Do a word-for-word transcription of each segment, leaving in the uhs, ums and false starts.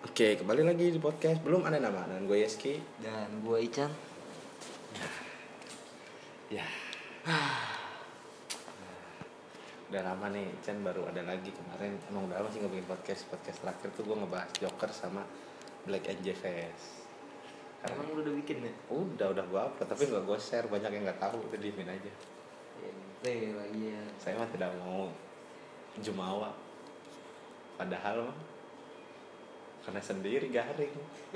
Oke, kembali lagi di podcast Belum Ada Nama. Dan gue Yeski. Dan gue Ican. Ya. Udah lama nih, Ican baru ada lagi kemarin. Emang udah lama sih nggak bikin podcast. Podcast terakhir tuh gue ngebahas Joker sama Black and Jeffes. Emang lu udah bikin ya? Udah, udah gue upload, tapi nggak gue share. Banyak yang nggak tahu, udah diemin aja. Ente lagi ya. Saya mah tidak mau jumawa. Padahal mah karena sendiri garing.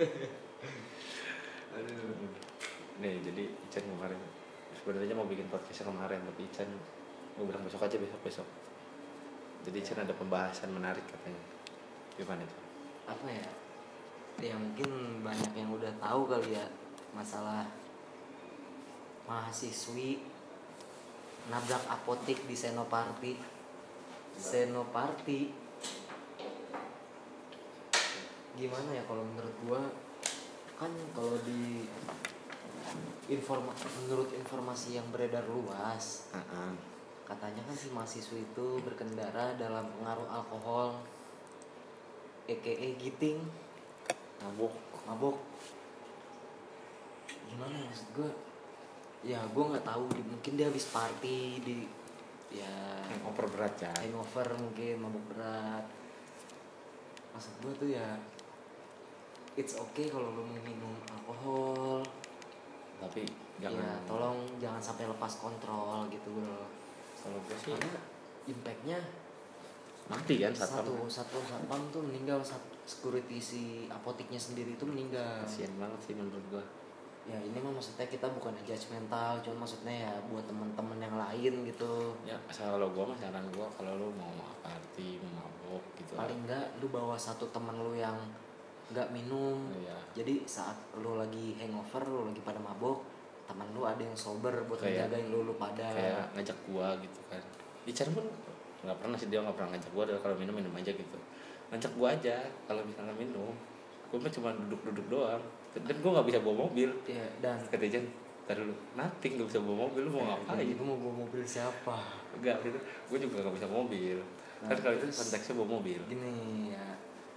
Aduh. Nih jadi Ican kemarin sebenarnya mau bikin podcastnya kemarin, tapi Ican gue bilang besok aja, besok besok. Jadi Ican ada pembahasan menarik katanya. Gimana itu? Apa ya? Ya mungkin banyak yang udah tahu kali ya masalah mahasiswi nabrak apotik di Senoparty. Senoparty. Gimana ya kalau menurut gua, kan kalau di informa menurut informasi yang beredar luas, Uh-uh. katanya kan si mahasiswa itu berkendara dalam pengaruh alkohol, aka giting, Mabuk. mabok. Gimana ya maksud gua? Ya gua nggak tahu, mungkin dia habis party di ya Hangover berat ya. hangover, mungkin mabuk berat. Maksud gua tuh ya it's okay kalau lu mau minum alkohol, Tapi ya jangan. tolong jangan sampai lepas kontrol gitu loh. Kalau gue sih Karena impactnya mati kan satu satpam. satu satpam tuh meninggal, satu security si apotiknya sendiri itu meninggal. Kasian banget sih menurut gue. Ya ini mah maksudnya kita bukan judgmental, cuma maksudnya ya buat teman-teman yang lain gitu. Ya kalau gue mah saran gue, kalau lu mau party, mau mabuk gitu. Paling enggak lu bawa satu teman lu yang nggak minum. Iya. Jadi saat lu lagi hangover, lu lagi pada mabok, teman lu ada yang sober buat Kayak- ngejagain lu lu pada. Kayak ngajak gua gitu kan. Ican pun nggak pernah sih, dia nggak pernah ngajak gua. Kalau minum minum aja gitu. Ngajak gua aja kalau misalnya minum. Gua mah cuma duduk-duduk doang. Dan gua nggak bisa bawa mobil. Ya, dan Kata Ican, ntar dulu, nothing, nggak bisa bawa mobil. Lu mau ngapain? jadi lu mau bawa mobil siapa? Enggak gitu. Gua juga nggak bisa bawa mobil. Kan Nah, kalau itu terus- konteksnya bawa mobil. Gini ya,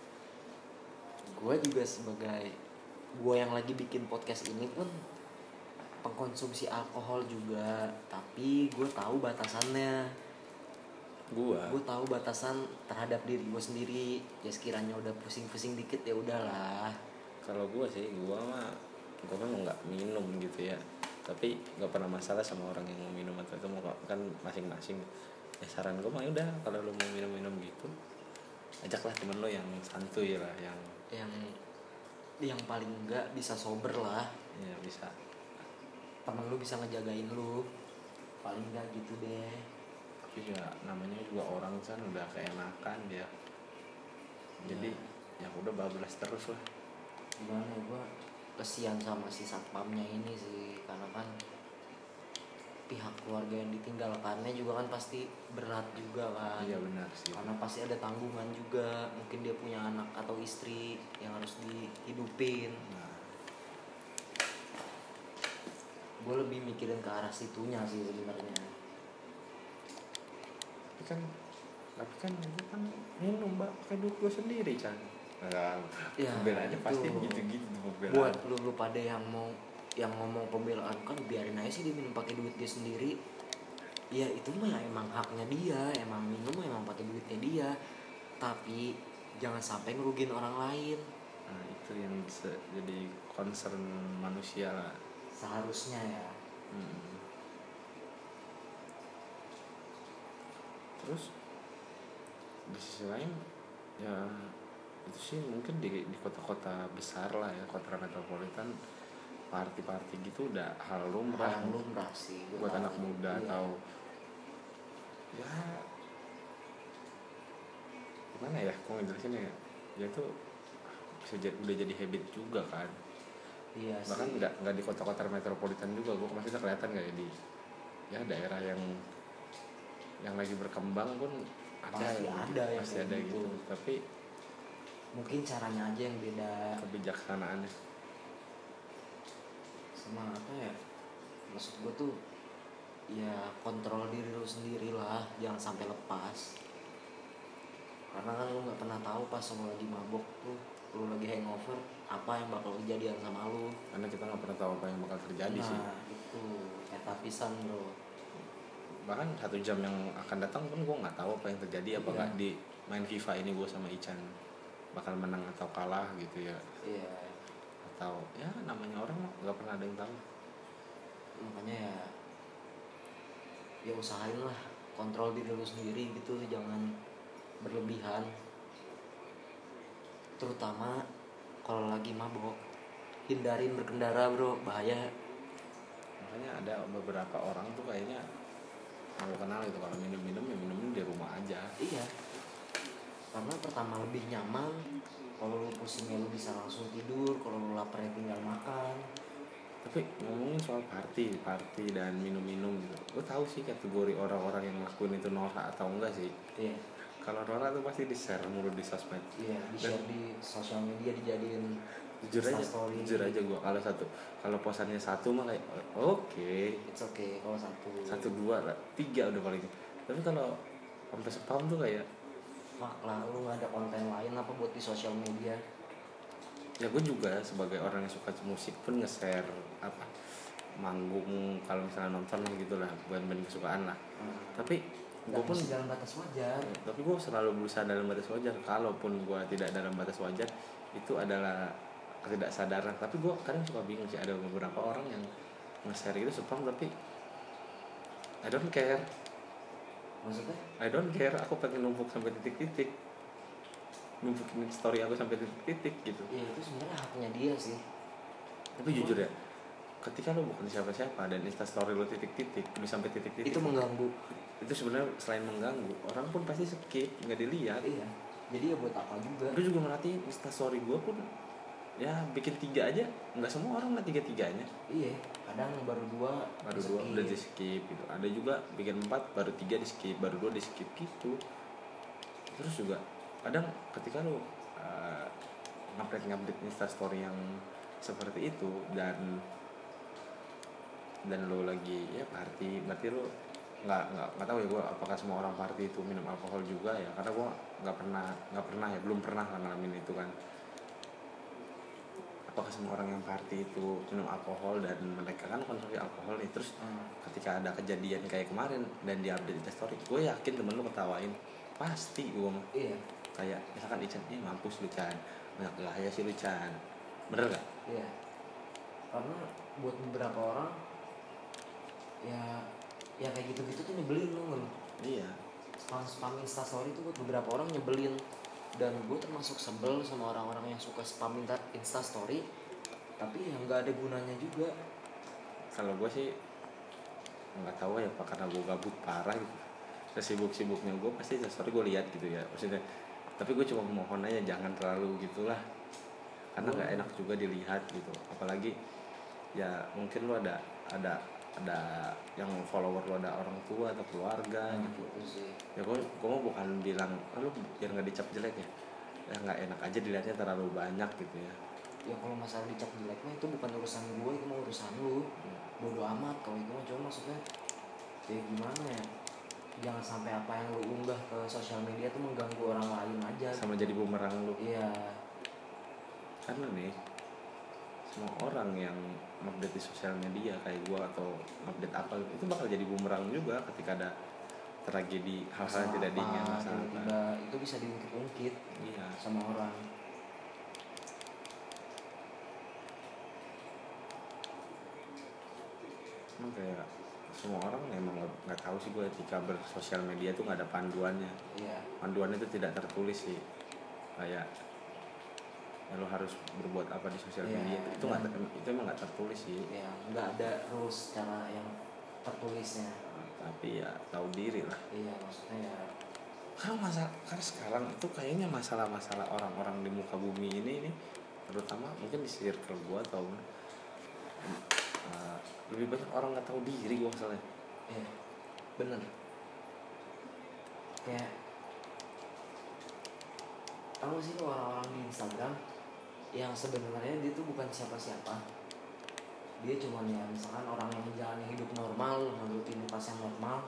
gue juga sebagai gue yang lagi bikin podcast ini pun pengkonsumsi alkohol juga, tapi gue tahu batasannya. Gua. Gue tahu batasan terhadap diri gue sendiri. Ya sekiranya udah pusing-pusing dikit ya udahlah. Kalau gua sih, gua mah gua kan nggak minum gitu ya. Tapi nggak pernah masalah sama orang yang mau minum atau itu, mau kan masing-masing. Ya saran gua mah udah, kalau lu mau minum-minum gitu, ajaklah temen lu yang santuy lah, yang yang yang paling enggak bisa sober lah, ya bisa. temen lu bisa ngejagain lu, paling enggak gitu deh. Tapi ya namanya juga orang kan udah keenakan dia, jadi ya udah bablas terus lah. Gimana ya, gua kesian sama si satpamnya ini sih, karena kan pihak keluarga yang ditinggalkannya juga kan pasti berat juga kan. Iya benar sih. Karena pasti ada tanggungan juga, mungkin dia punya anak atau istri yang harus dihidupin. Nah, Gue lebih mikirin ke arah situnya sih sebenarnya. tapi kan tapi kan gua kan minum mbak, pakai duit gua sendiri kan. Nah, Ya, pembelaannya itu. pasti gitu-gitu pembelaan. Buat lu lu pada yang mau yang ngomong pembelaan, kan biarin aja sih dia minum pakai duit dia sendiri. Ya itu mah emang haknya dia, emang minum emang pakai duitnya dia. Tapi jangan sampai ngerugiin orang lain. Nah itu yang se- jadi concern manusia lah. Seharusnya ya. Hmm. Terus di sisi lain ya itu sih mungkin di di kota-kota besar lah ya, kota metropolitan, party-party gitu udah hal lumrah Orang lumrah sih gua buat tahu. anak muda. Iya. Atau ya gimana ya, kok ngejelasin ya, ya itu bisa jadi, udah jadi habit juga kan. Iya Bahkan sih. nggak nggak di kota-kota metropolitan juga, gue maksudnya kelihatan kayak di ya daerah yang yang lagi berkembang pun ada, Pasti ada yang pasti kayak ada gitu. gitu. Tapi Mungkin caranya aja yang beda. kebijaksanaannya Sama apa ya, maksud gue tuh ya kontrol diri lu sendiri lah, jangan sampai lepas. Karena kan lu nggak pernah tahu pas lu lagi mabok tuh, lu lagi hangover apa yang bakal kejadian sama lu. Karena kita nggak pernah tahu apa yang bakal terjadi Nah sih. itu eta pisan bro. Bahkan satu jam yang akan datang pun gue nggak tahu apa yang terjadi, apa nggak Iya. di main FIFA ini gue sama Ican bakal menang atau kalah gitu ya, Iya atau ya namanya orang nggak pernah ada yang tahu. makanya ya ya usahain lah kontrol diri lu sendiri gitu, jangan berlebihan, terutama kalau lagi mabok hindarin berkendara bro, bahaya. Makanya ada beberapa orang tuh kayaknya aku kenal itu kalau minum-minum ya minum di rumah aja. Iya karena pertama lebih nyaman, kalau lu pusingnya lu bisa langsung tidur, kalau lu lapar ya tinggal makan. Tapi ngomongin soal party, party dan minum-minum gitu, gue tahu sih kategori orang-orang yang ngelakuin itu norak atau enggak sih. Iya Kalau norak tuh pasti di-share mulu di sosmed. iya di share di sosial media, dijadiin Jujur aja, Instastory. jujur aja gue kalau satu, kalau posannya satu mah kayak oke, okay. It's okay kalau satu Satu dua lah, tiga udah paling. Tapi kalau sampai spam tuh kayak mak lah, lu nggak ada konten lain apa buat di sosial media. ya gue juga sebagai orang yang suka musik pun nge-share apa manggung kalau misalnya nonton gitu lah, band-band kesukaan lah. Hmm. Tapi gue Gak pun mesti dalam batas wajar. tapi gue selalu berusaha dalam batas wajar. Kalaupun gue tidak dalam batas wajar, itu adalah ketidaksadaran. Tapi gue kadang suka bingung sih, ada beberapa orang yang nge-share itu spam tapi I don't care. Maksudnya I don't care, aku pengen numpuk sampai titik-titik, numpukin story aku sampai titik-titik gitu. ya itu sebenarnya haknya dia sih. Tapi jujur ya, ketika lo bukan siapa-siapa dan instastory lo titik-titik, udah sampai titik-titik, Itu mengganggu. itu sebenarnya selain mengganggu, orang pun pasti skip, nggak dilihat. Iya jadi ya buat apa juga. Gue juga merhatiin instastory gue pun ya bikin tiga aja, nggak semua orang lah tiga-tiganya. Iya kadang baru dua Baru dua udah di skip gitu, ada juga bikin empat baru tiga di skip, baru dua di skip gitu. Terus juga kadang ketika lo uh, ngupdate ngupdate instastory yang seperti itu dan dan lo lagi ya party, berarti lo nggak nggak nggak tahu ya gue apakah semua orang party itu minum alkohol juga ya, karena gue nggak pernah nggak pernah ya belum pernah lah ngalamin itu kan. Apakah semua orang yang party itu minum alkohol dan mereka kan konsumsi alkohol nih, terus hmm. ketika ada kejadian kayak kemarin dan di update instastory, gue yakin temen lo ketawain pasti. Gue mah Iya kayak misalkan Ican, eh mampus lu Chan, banyak gaya sih lu Chan, bener gak? iya karena buat beberapa orang ya ya kayak gitu-gitu tuh nyebelin lu nggak. Iya. Spam spam instastory itu buat beberapa orang nyebelin, dan gue termasuk sebel sama orang-orang yang suka spam instastory tapi yang nggak ada gunanya juga. Kalau gue sih nggak tahu ya, apa karena gue gabut parah gitu, sesibuk-sibuknya gue pasti instastory gue lihat gitu ya maksudnya. Tapi gue cuma mohon aja jangan terlalu gitulah, karena nggak enak juga dilihat gitu. Apalagi ya mungkin lo ada ada ada yang follower lo ada orang tua atau keluarga Nah, gitu. gitu sih. Ya gue gue mau bukan bilang oh, lo biar nggak dicap jelek ya, ya nggak enak aja dilihatnya terlalu banyak gitu ya. Ya kalau masalah dicap jelek mah itu bukan urusan gue, itu mah urusan lu. Bodo amat kalau itu mah, cuma maksudnya ya gimana ya, jangan sampai apa yang lu unggah ke sosial media tuh mengganggu orang lain aja. Sama jadi bumerang lu. Iya. Karena nih semua orang yang update di sosial media kayak gua atau update apa itu bakal jadi bumerang juga ketika ada tragedi, hal-hal yang tidak diinginkan, masalah apa. tiba-tiba itu bisa diungkit-ungkit Iya. sama orang. Emang kayak semua orang emang nggak tahu sih gue, etika bersosial media tuh nggak ada panduannya. Iya. Panduannya itu tidak tertulis sih, kayak ya lo harus berbuat apa di sosial Iya, media itu nggak dan- itu emang nggak tertulis sih. Ya nggak ada rules secara yang tertulisnya. Tapi ya tahu diri lah. Iya maksudnya ya. Karena masalah karena sekarang itu kayaknya masalah-masalah orang-orang di muka bumi ini ini terutama mungkin di circle gue atau uh, lebih banyak orang nggak tahu diri gue masalahnya. Iya bener. Kayak tahu sih lo orang-orang di Instagram yang sebenarnya dia tuh bukan siapa-siapa. Dia cuma ya misalkan orang yang menjalani hidup normal, rutinitas yang normal,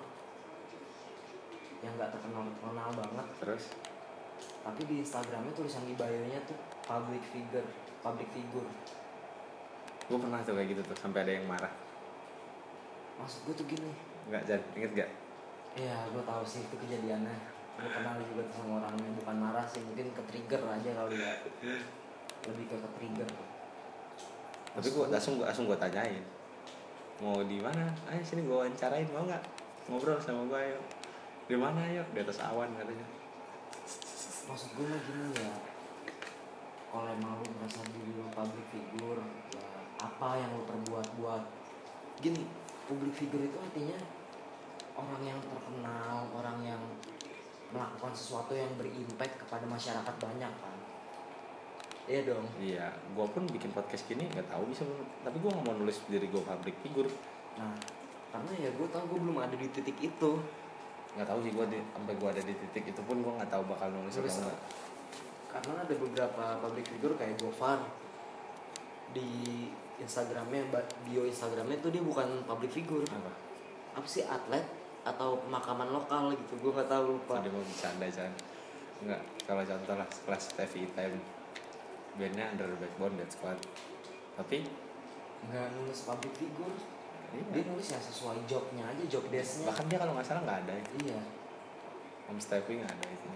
yang nggak terkenal terkenal banget, Terus tapi di Instagramnya tulisan di bio-nya tuh public figure public figure Gue pernah tuh kayak gitu tuh sampai ada yang marah. maksud gue tuh gini. Nggak, Jan, inget gak? Iya, gue tahu sih itu kejadiannya. Gue kenal juga tuh sama orangnya, bukan marah sih, mungkin ke trigger aja kali ya. Lebih ke ke trigger. Tapi gue langsung gue langsung gue tanyain, mau di mana? Ayo sini gue wawancarain, mau nggak ngobrol sama gue? Ayo. Di mana? Ayo, di atas awan katanya. Maksud gue mah gini ya, kalau emang lu merasa diri lu public figure, ya apa yang lu perbuat buat gini. Public figure itu artinya orang yang terkenal, orang yang melakukan sesuatu yang berimpact kepada masyarakat banyak kan. Iya dong. Iya, gue pun bikin podcast gini nggak tahu bisa, tapi gue nggak mau nulis diri gue public figure. Nah, karena ya gue tau gue belum ada di titik itu. Nggak tahu sih gue sampai gue ada di titik itu pun gue nggak tahu bakal nulis Nulis atau enggak. Karena ada beberapa public figure kayak Gofar di Instagramnya, bio Instagramnya tuh dia bukan public figure. Apa? Apa sih, atlet atau pemakaman lokal gitu, gue nggak tahu, lupa. Dia mau bercanda Chan. Enggak, kalau contoh lah kelas T V Time, bandnya Under the Backbone, Dead Squad, tapi nggak nulis public figure. iya. Dia nulis ya sesuai jobnya aja, job desk-nya. Bahkan dia kalau nggak salah nggak ada ya. Iya. Om Stepping nggak ada itu.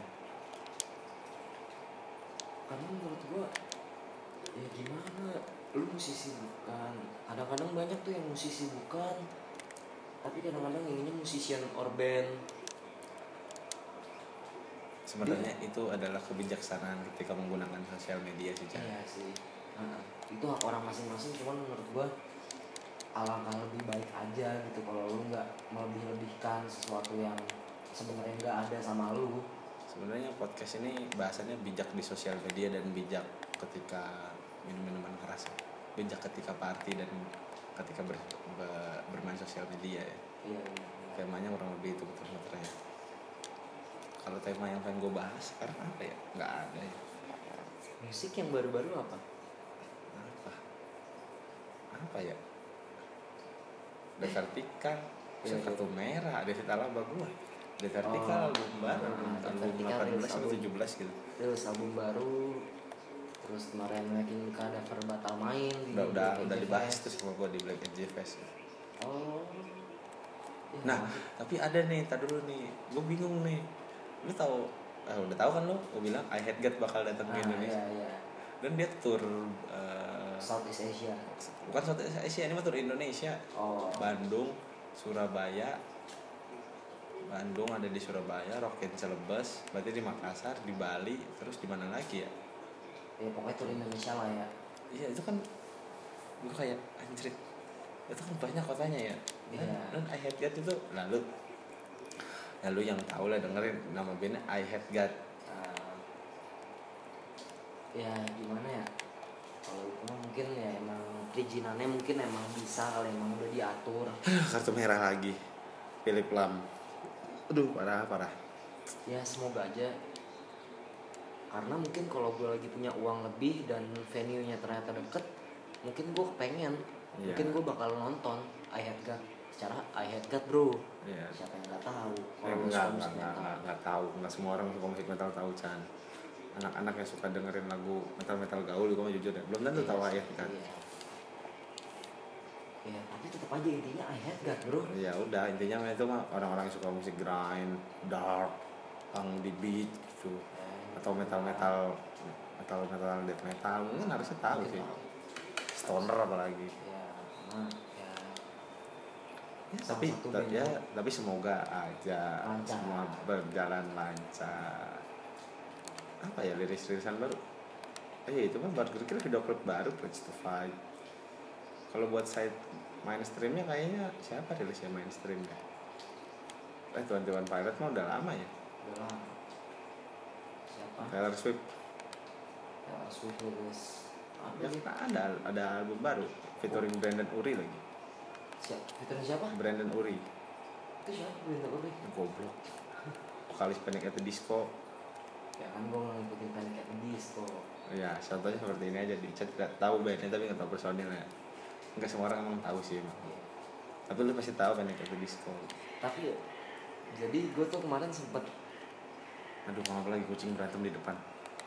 Karena menurut gue ya gimana, lu musisi bukan, kadang-kadang banyak tuh yang musisi bukan, tapi kadang-kadang inginnya musician or band. Sebenarnya itu adalah kebijaksanaan ketika menggunakan sosial media sih Chan. Iya sih. Nah, itu hak orang masing-masing, cuman menurut gua alangkah lebih baik aja gitu kalau lu nggak melebih-lebihkan sesuatu yang sebenarnya nggak ada sama lu. Sebenarnya podcast ini bahasanya bijak di sosial media dan bijak ketika minum minuman keras, bijak ketika party dan ketika ber, ber, bermain sosial media ya. Iya. Temanya kurang lebih itu betul-betul ya. Kalau tema yang pengen gue bahas sekarang apa ya? Nggak ada ya. Musik yang baru-baru apa? Apa? Apa ya? The Vertical, Iya, Kartu Merah, David Alaba gue. The Vertical Oh, album baru, The album Vertical delapan belas rilis atau album. tujuh belas gitu. Terus album baru, terus kemarin Making Cadaver batal main di Udah udah Black udah Angel dibahas Fest. tuh sama gue di Black Angel Fest. Oh. Ya, Nah, tapi ada nih, tar dulu nih, gue bingung nih. Lu tahu, ah, udah tahu kan lu? Gue bilang I Hate God bakal datang ke ah, Indonesia. iya, iya. Dan dia tour uh, Southeast Asia. bukan Southeast Asia, ini mah tour Indonesia. Oh. Bandung, Surabaya, Bandung ada di Surabaya, Rocket Celebes, berarti di Makassar, di Bali, terus di mana lagi ya? Ya pokoknya tur Indonesia lah ya. Iya itu kan, gue kayak anjir, itu kan banyak kotanya ya. Dan, Iya. dan I Hate God itu, lalu, lalu yang tahu lah dengerin nama bandnya I Hate God. Uh, ya gimana ya? Kalau itu mah mungkin ya emang perizinannya mungkin emang bisa kalau emang udah diatur. Kartu merah lagi, Philip Lam. Aduh parah parah. Ya semoga aja. Karena mungkin kalau gue lagi punya uang lebih dan venue-nya ternyata deket, mungkin gue kepengen, Iya. mungkin gue bakal nonton I Hate God. Secara I Hate God bro, Iya. siapa yang nggak tahu? Eh, Kalau lu enggak, suka enggak, musik enggak, metal. enggak, enggak tahu, enggak semua orang suka musik metal tahu Chan. Anak-anak yang suka dengerin lagu metal-metal gaul, gue mah jujur ya, belum tentu Iya, tahu I Hate God. Iya. Ya, tapi tetap aja intinya I Hate God bro. Ya udah intinya mah itu mah orang-orang yang suka musik grind, dark, punk di beat gitu, Ya, atau metal-metal, metal-metal death metal, mungkin harusnya tahu mungkin sih. tahu. Stoner apalagi. Ya, nah, ya. Ya, Salah tapi satu ta- band ya yang- tapi semoga aja Lancar. semua berjalan lancar. Apa ya liris-lirisan baru? Eh itu kan baru kira video klip baru Bridge to Fight. Kalau buat side mainstreamnya kayaknya siapa rilisnya mainstream ya? Eh Twenty One Pilot mah udah lama ya. Udah lama. Siapa? Taylor Swift. Taylor Swift rilis apa Ya sih? kan ada ada album baru featuring Brandon Urie lagi. Siapa? Fiturnya siapa? Brandon Urie. Itu siapa? Brenda Uri. Goblok. Vokalis Panic at the Disco. Ya kan gue ngikutin Panic at the Disco. Ya contohnya seperti ini aja di chat nggak tahu bandnya tapi nggak tahu personilnya. Nggak semua orang emang tahu sih emang. Iya. Tapi lu pasti tahu Panic at the Disco. Tapi jadi gue tuh kemarin sempet Aduh maaf lagi kucing berantem di depan.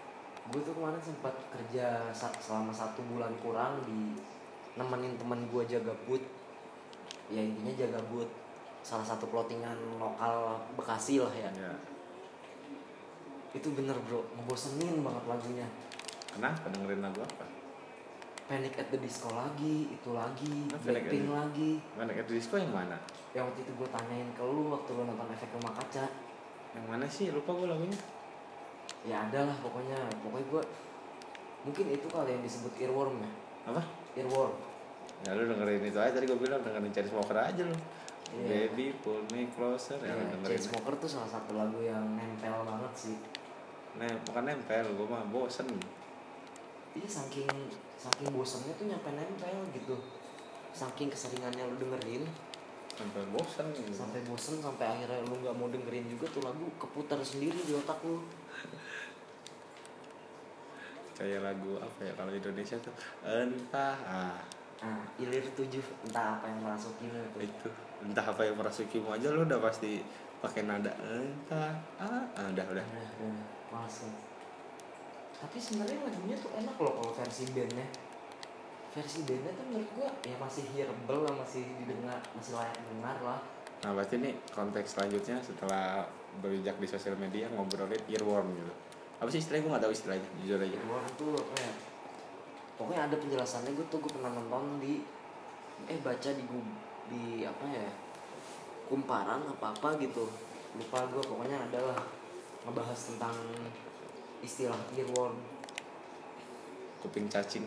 gue tuh kemarin sempat kerja sa- selama satu bulan kurang di nemenin teman gue jaga booth. Ya intinya jaga booth salah satu clothingan lokal Bekasi lah ya. Ya. Itu bener bro, ngebosenin banget lagunya. Kenapa dengerin lagu apa? Panic at the Disco lagi, itu lagi, Ah, Panic at Blackpink the- lagi. Mana at the Disco yang mana? Yang waktu itu gue tanyain ke lu waktu lu nonton Efek Rumah Kaca. Yang mana sih? Lupa gue lagunya. Ya ada lah pokoknya, pokoknya gue mungkin itu kali yang disebut earworm ya. Apa? Earworm. Ya lu dengerin itu aja, tadi gue bilang dengerin Chainsmokers aja lu. Iya. Baby pull me closer ya, Ya, lu dengerin. Chainsmokers tuh salah satu lagu yang nempel banget sih. Nah, bukan nempel, gue mah bosen. Iya saking saking bosannya tuh nyampe nempel gitu. Saking keseringannya lu dengerin Nempel bosen gitu. sampai bosen sampai akhirnya lu nggak mau dengerin juga tuh lagu keputar sendiri di otak lu. Kayak lagu apa ya kalau Indonesia tuh entah ah Nah, ilir tujuh entah apa yang merasukimu itu. itu entah apa yang merasukimu aja lu udah pasti pakai nada entah ah, ah udah udah Udah, udah, males lah. Tapi sebenarnya lagunya tuh enak loh kalau versi bandnya. Versi bandnya tuh menurut gua ya masih hearable lah, masih didengar, masih layak dengar lah. nah berarti nih konteks selanjutnya setelah berijak di sosial media ngobrolin earworm gitu apa sih istilahnya gue nggak tahu istilahnya jujur aja Earworm tuh apa ya? Pokoknya ada penjelasannya, gue tuh gue pernah nonton di eh baca di Gu- di apa ya, kumparan apa apa gitu, lupa gue, pokoknya adalah ngebahas tentang istilah earworm. kuping cacing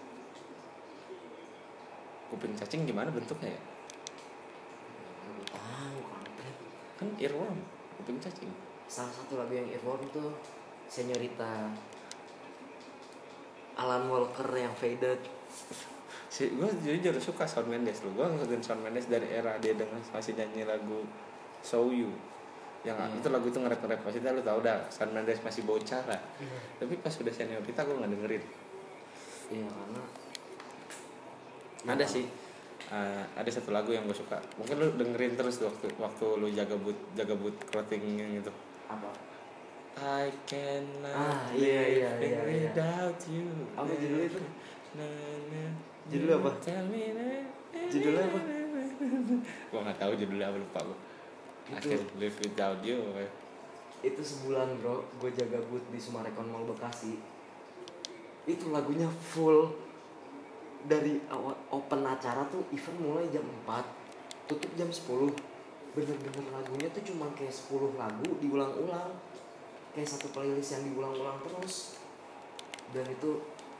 kuping cacing gimana bentuknya ya Gue tahu kampret. kan earworm kuping cacing Salah satu lagu yang earworm tuh Señorita Alan Walker yang Faded. si gue jujur suka Shawn Mendes lu gue ngikutin Shawn Mendes dari era dia dengan masih nyanyi lagu Show You yang Hmm. itu lagu itu nge-rap-nge-rap maksudnya lu tau dah Shawn Mendes masih bocah lah tapi pas udah seniorita gue nggak dengerin Iya karena ada sih uh, ada satu lagu yang gue suka mungkin lu dengerin terus tuh waktu waktu lu jaga boot jaga boot clothing yang itu apa? I cannot Ah, iya, iya, live iya, iya. without you. Apa judulnya itu? Na, na, Judulnya apa? Tell me na, Judulnya apa? Gua nggak tahu judulnya apa, lupa gua. I Itu. can live without you. Itu sebulan bro, gue jaga booth di Sumarekon Mall Bekasi. Itu lagunya full dari awal open acara tuh, event mulai jam empat, tutup jam sepuluh. Bener-bener lagunya tuh cuma kayak sepuluh lagu diulang-ulang, kayak satu playlist yang diulang-ulang terus. Dan itu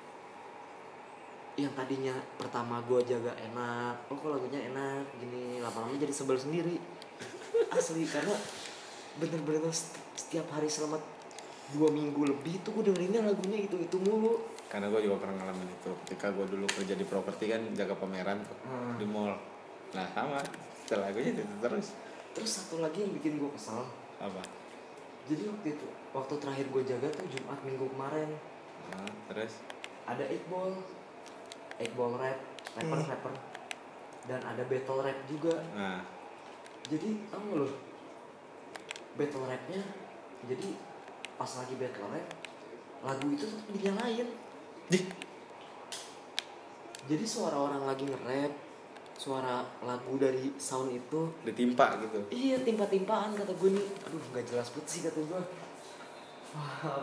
yang tadinya pertama gue jaga enak, oh kok lagunya enak gini, lama-lama jadi sebel sendiri. Asli, karena bener-bener st- setiap hari selama dua minggu lebih tuh gue dengerinnya lagunya itu itu mulu. Karena gue juga pernah ngalamin itu. Ketika gue dulu kerja di properti kan jaga pameran tuh Hmm. di mall. Nah sama, setelah lagunya itu terus. Terus satu lagi yang bikin gue kesal, Apa? jadi waktu itu waktu terakhir gue jaga tuh Jumat minggu kemarin, Nah, terus ada eight ball eight ball rap, rapper rapper, dan ada battle rap juga. nah Jadi tau gak lo, battle rapnya, jadi pas lagi battle rap lagu itu tetap dinyalain. Dih. Jadi suara orang lagi nge-rap, suara lagu dari sound itu, ditimpa gitu. iya timpa-timpaan kata gue nih. Aduh gak jelas banget sih kata gue. Wah,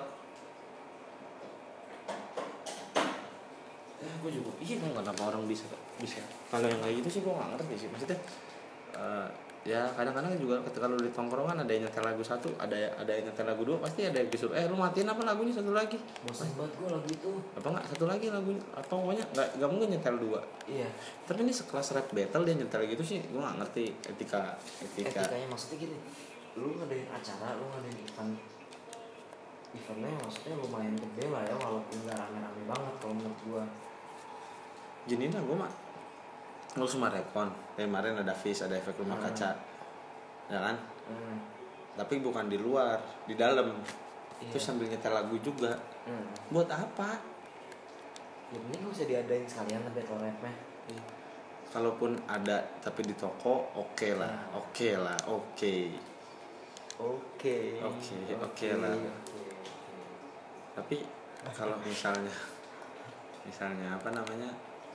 Ya gue juga iya kan kenapa orang bisa bisa kalau yang kayak gitu sih gue nggak ngerti sih maksudnya eh, ya kadang-kadang juga ketika lu di tongkrongan ada yang nyetel lagu satu ada ada yang nyetel lagu dua pasti ada yang disuruh eh lu matiin apa lagunya satu lagi bosan banget gue lagu itu. apa nggak satu lagi lagunya apa pokoknya nggak nggak mungkin nyetel dua Iya, tapi ini sekelas rap battle dia nyetel gitu sih gue nggak ngerti etika etika etikanya maksudnya gini, lu ngadain acara, lu ngadain event, eventnya maksudnya lumayan gede lah ya, walaupun gak rame-rame banget kalau menurut gue. gini lah gue mah lu semua rekon kayak kemarin ada Fish ada efek rumah Hmm. kaca ya kan Hmm. tapi bukan di luar di dalam Iya. terus sambil nyetel lagu juga Hmm. buat apa Ya mending gak usah diadain sekalian battle rapnya. kalaupun ada tapi di toko oke lah Ya. oke lah oke Oke. Oke, oke lah. oke. tapi kalau misalnya misalnya apa namanya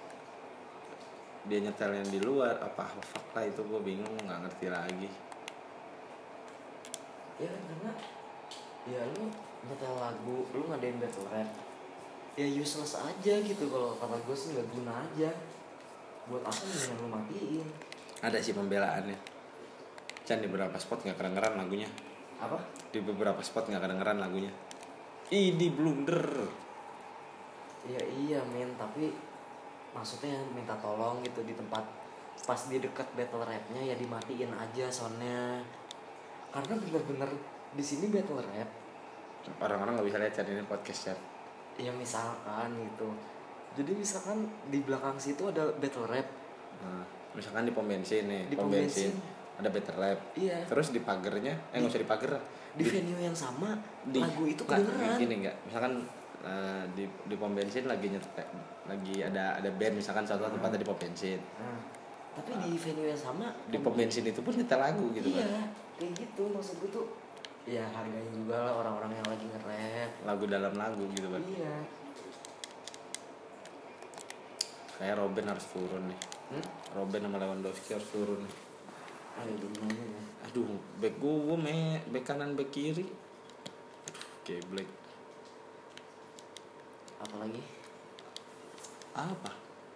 dia nyetel yang di luar apa fakta itu gue bingung nggak ngerti lagi. Ya kan karena ya lu nyetel lagu, lu ngadain battle rap, ya useless aja gitu. Kalau kata gue sih nggak guna aja. Buat apa nih yang lu matiin? Ada sih pembelaannya. Can di beberapa spot nggak kedengeran lagunya. Apa? Di beberapa spot nggak kedengeran lagunya. Ih di blunder. Ya iya men, tapi maksudnya minta tolong gitu di tempat pas di dekat battle rapnya ya dimatiin aja soundnya. Karena bener-bener di sini battle rap Orang-orang nggak bisa lihat Can ini podcast Can. ya misalkan gitu. Jadi misalkan di belakang situ ada battle rap. Nah, misalkan di pom bensin nih, Di pom pom bensin, bensin. ada battle rap. Iya. Terus di pagernya, eh nggak usah di pagar. Di venue yang sama di, lagu itu nggak, kedengeran. gini nggak, misalkan uh, di di pom bensin lagi nyetek, lagi ada ada band misalkan satu Hmm. tempatnya di pom bensin. Nah, tapi di venue yang sama Di pom bensin itu pun nyetel lagu gitu iya, kan. kayak gitu maksud gue tuh. Ya hargain juga lah orang-orang yang lagi nge-rap. Lagu dalam lagu gitu kan. Iya. Kayak Robin harus turun nih. Hmm? Robin sama Lewandowski harus turun nih. Ayo gimana ya? Aduh, back gue me, back kanan back kiri. Aduh, geblek. Apalagi? Apa?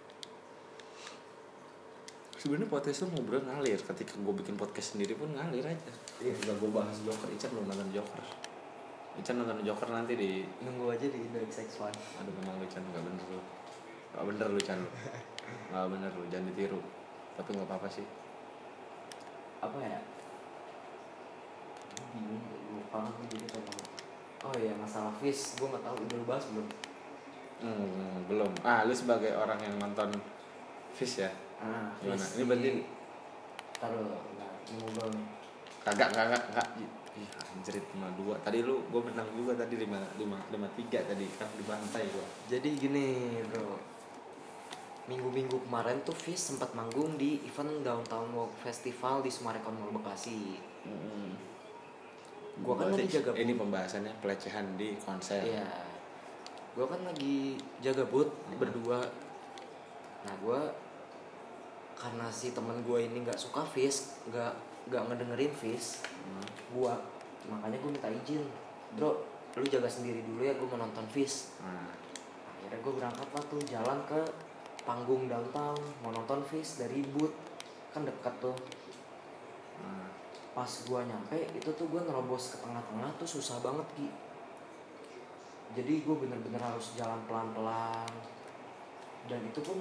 Sebenarnya podcast tuh ngobrol ngalir. Ketika gue bikin podcast sendiri pun ngalir aja. Iya. Udah gue bahas Joker, Ican belum nonton Joker. Ican nonton Joker nanti di. Nunggu aja di Indo X X one. Aduh memang lu Chan, gak bener lu. Gak bener lu Chan. Gak bener lu, jangan ditiru. Tapi gak apa-apa sih. Apa ya? Bingung, lupa aku jadi tentang. Oh iya masalah Fish, gue nggak tahu udah lu bahas belum? Hmm, belum. Ah, lu sebagai orang yang nonton Fish ya? Ah, Gimana? Fish Ini berarti taruh nah, ngobrol nih. kagak kagak kagak. Ih, anjrit lima dua. Tadi lu gue menang juga tadi lima lima lima tiga tadi kan dibantai gua. Jadi gini bro, minggu-minggu kemarin tuh Fish sempat manggung di event Downtown Walk Festival di Sumarekon Mall Bekasi. Hmm. Gua kan Berarti lagi jaga ini pembahasannya pelecehan di konser. Iya. Gue kan lagi jaga booth Hmm. berdua. Nah gue karena si temen gue ini nggak suka Fish, nggak nggak ngedengerin Fish, Hmm. gue makanya gue minta izin, bro, lu jaga sendiri dulu ya, gue mau nonton Fish. Nah, Akhirnya gue berangkat lah tuh jalan ke panggung downtown mau nonton Fish dari booth, kan dekat tuh. nah. Pas gue nyampe itu tuh gue nerobos ke tengah-tengah tuh susah banget Ki. Jadi gue bener-bener harus jalan pelan-pelan. Dan itu pun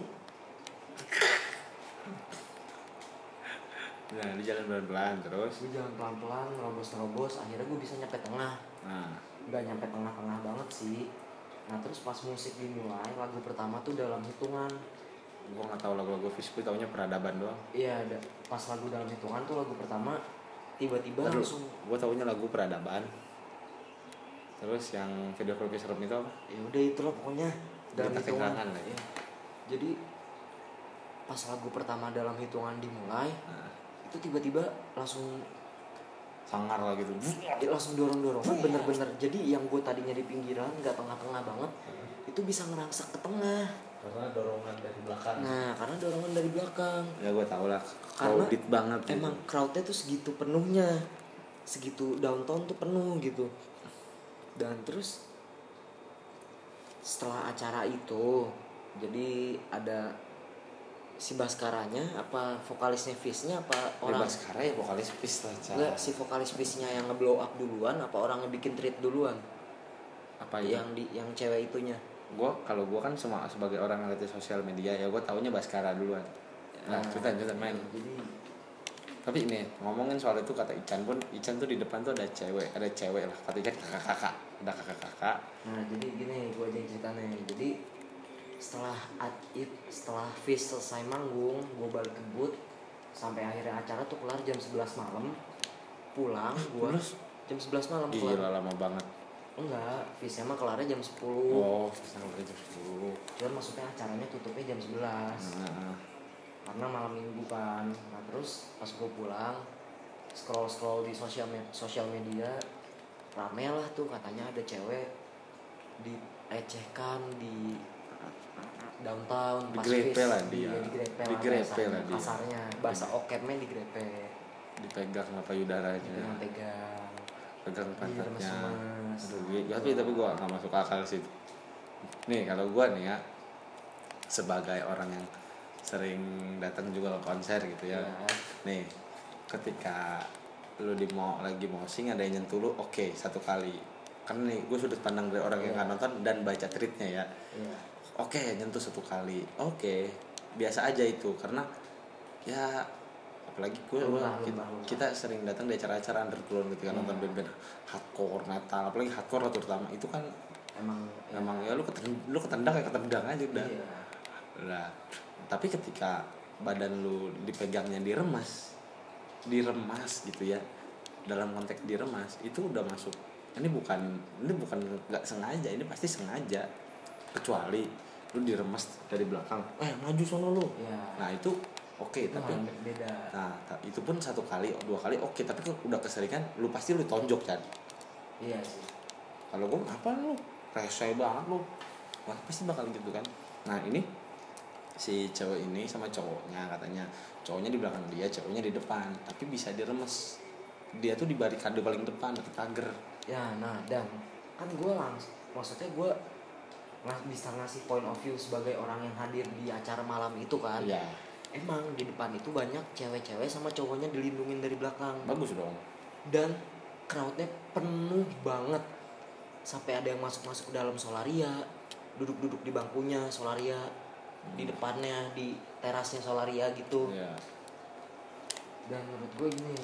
Nah, di jalan pelan-pelan terus. gue jalan pelan-pelan, nerobos-nerobos. Akhirnya gue bisa nyampe tengah. Nah, Gak nyampe tengah-tengah banget sih. Nah terus pas musik dimulai, lagu pertama tuh dalam hitungan. gua nggak tahu lagu-lagu Fish, gue taunya peradaban doang. Iya, ada pas lagu dalam hitungan tuh lagu pertama tiba-tiba Lalu, langsung. gue taunya lagu peradaban. Terus yang video klip serem itu apa? Ya udah itulah pokoknya dalam Berita hitungan. kehilangan lah ya. Iya. Jadi pas lagu pertama dalam hitungan dimulai, Nah, itu tiba-tiba langsung sangar lah gitu. ya langsung dorong-dorongan bener-bener. Jadi yang gue tadinya di pinggiran nggak tengah-tengah banget, itu bisa ngerangsak ke tengah. Karena dorongan dari belakang. Nah karena dorongan dari belakang. Ya gue tau lah. Karena Crowded banget. Gitu. Emang crowdnya tuh segitu penuhnya, segitu downtown tuh penuh gitu. Dan terus setelah acara itu, jadi ada si Baskaranya apa vokalisnya Fishnya apa orang? Baskara ya vokalis Fish lah. Ca. Enggak, si vokalis Fishnya yang ngeblow up duluan apa orang ngebikin tweet duluan? Apa ya? Yang di yang cewek itunya. Gue kalau gue kan semua sebagai orang yang ngerti sosial media ya gue taunya Baskara duluan. Nah, Ah, cutan cutan main. Jadi Tapi ini ngomongin soal itu kata Ican pun, Ican tuh di depan tuh ada cewek, ada cewek lah. Kata Ican kakak-kakak, ada kakak-kakak. Nah jadi gini gue aja ceritanya. Jadi setelah it, setelah Fish selesai manggung, gue balik ke booth sampai akhirnya acara tuh kelar jam sebelas malam. Pulang gue jam sebelas malam kelar. Gila lama banget. Enggak, Fishnya mah kelarnya jam sepuluh. Oh, sampai jam sepuluh. Cuman maksudnya acaranya tutupnya jam sebelas. Nah, Karena malam minggu kan. Nah terus pas gue pulang scroll scroll di sosial me- sosial media rame lah tuh katanya ada cewek di lecehkan di downtown, Digrepe Pasifis, lah di, dia. ya, digrepe Digrepe lah lah dia. kasarnya, bahasa okepnya digrepe, Dipegang apa payudaranya, dipegang-pegang, pegang pantatnya. diremes-remes. Aduh, gue- tapi tapi gue nggak masuk akal sih. Nih kalau gue nih ya, sebagai orang yang sering datang juga ke konser gitu ya. Ya. Nih, ketika lu di mau lagi mosing ada yang nyentuh lu, oke okay, satu kali. Kan nih gue sudut pandang dari orang yang Ya. nggak nonton dan baca tweetnya ya. Iya. Oke, okay, nyentuh satu kali. Oke, okay, biasa aja itu karena ya apalagi gue Lumrah, kita, lumrah, lumrah. kita sering datang di acara-acara underground gitu kan, Ya. nonton band-band hardcore metal, apalagi hardcore terutama itu kan Emang memang ya, lu ketendang, lu ketendang kayak ketendang aja udah. Iya. Nah, tapi ketika badan lu dipegangnya diremas, diremas gitu ya, dalam konteks diremas itu udah masuk. Ini bukan ini bukan nggak sengaja, ini pasti sengaja. Kecuali lu diremas dari belakang, eh maju sono lu. Iya. Nah itu oke, okay, tapi Nah, beda. nah itu pun satu kali dua kali oke, okay, tapi udah keseringan lu pasti lu tonjok kan. Iya sih. Kalau gue apa lu rese banget lu, wah pasti bakal gitu kan. Nah ini si cewek ini sama cowoknya, katanya cowoknya di belakang dia, cowoknya di depan, tapi bisa diremes. Dia tuh di barikade paling depan deket pagar. Ya, nah dan kan gue langsung, maksudnya gue nggak bisa ngasih point of view sebagai orang yang hadir di acara malam itu kan. Iya. Emang di depan itu banyak cewek-cewek sama cowoknya dilindungin dari belakang. Bagus dong. Dan crowdnya penuh banget. Sampai ada yang masuk-masuk ke dalam Solaria, duduk-duduk di bangkunya Solaria, hmm. di depannya, di terasnya Solaria gitu. Iya. Dan menurut gue gini,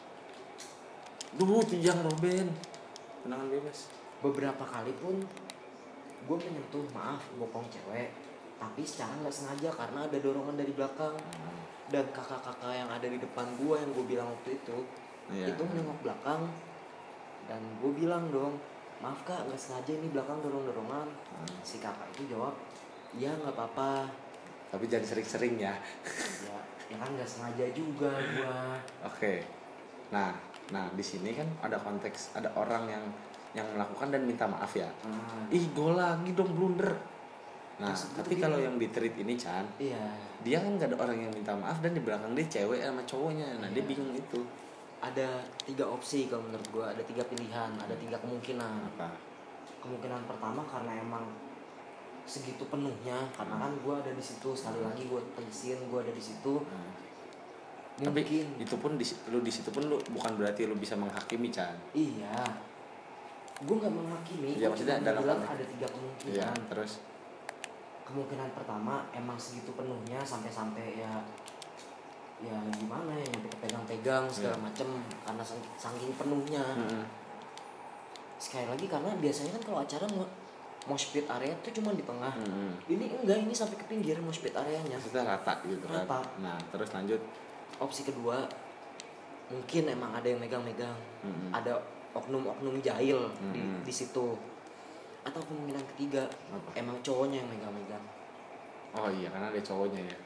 duh tijang Robin, tenangan bebas. beberapa kali pun gue menyentuh, maaf, bokong cewek, tapi secara nggak sengaja karena ada dorongan dari belakang. Hmm. Dan kakak-kakak yang ada di depan gue yang gue bilang waktu itu, yeah. itu menengok belakang, dan gue bilang dong, maaf kak, nggak sengaja ini belakang dorong-dorongan. Hmm. Si kakak itu jawab, iya nggak apa-apa. Tapi jangan sering-sering ya. Ya, ya kan nggak sengaja juga gue. Oke. Okay. Nah, nah di sini kan ada konteks, ada orang yang yang melakukan dan minta maaf ya. Hmm. Ih, gue lagi dong blunder. Nah, terus tapi kalau yang di treat ini Chan, iya. dia kan gak ada orang yang minta maaf dan di belakang dia cewek sama cowoknya. Nah, iya. Dia bingung itu. Ada tiga opsi kalau menurut gue, ada tiga pilihan, ada tiga kemungkinan. Apa? Kemungkinan pertama karena emang segitu penuhnya, karena hmm. kan gue ada di situ, sekali lagi gue tegasin gue ada di situ. Hmm. Tapi itu pun di, lu di situ pun lu bukan berarti lu bisa menghakimi Chan. Iya. Gue nggak menghakimi. Ya, maksudnya dalam bilang ada tiga kemungkinan. Iya, terus kemungkinan pertama emang segitu penuhnya sampai-sampai ya ya gimana ya, nyampe pegang-pegang segala yeah. macem karena saking penuhnya. Mm-hmm. Sekali lagi karena biasanya kan kalau acara mosh pit area tuh cuma di tengah. Mm-hmm. Ini enggak, ini sampai ke pinggir mosh pit areanya. Maksudnya rata gitu kan. Rata. Nah, terus lanjut. Opsi kedua, mungkin emang ada yang megang-megang. Mm-hmm. Ada oknum-oknum jahil mm-hmm. di di situ. Atau kemungkinan ketiga, apa? Emang cowoknya yang megang-megang. Oh iya, karena ada cowoknya ya.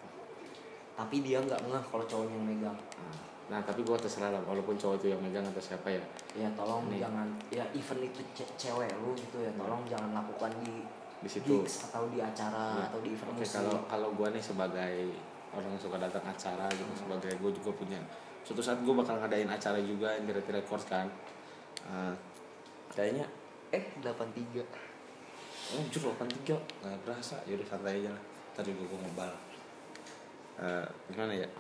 Tapi dia nggak ngeh kalau cowoknya yang megang. Nah, tapi gue terserah lah, walaupun cowok itu yang megang atau siapa ya. Ya tolong nih. Jangan, ya event itu ce- cewek lu gitu ya, tolong hmm. jangan lakukan di di situ gigs atau di acara ya. Atau di event okay, musik. Kalau kalau gue nih sebagai orang yang suka datang acara gitu, hmm. sebagai gue juga punya. Suatu saat gue bakal ngadain acara juga yang Infinity Records kan. Uh, kayaknya eh delapan tiga Oh jujur delapan tiga nggak berasa, yaudah santai aja lah. Tadi gue ngebal. Uh, gimana ya?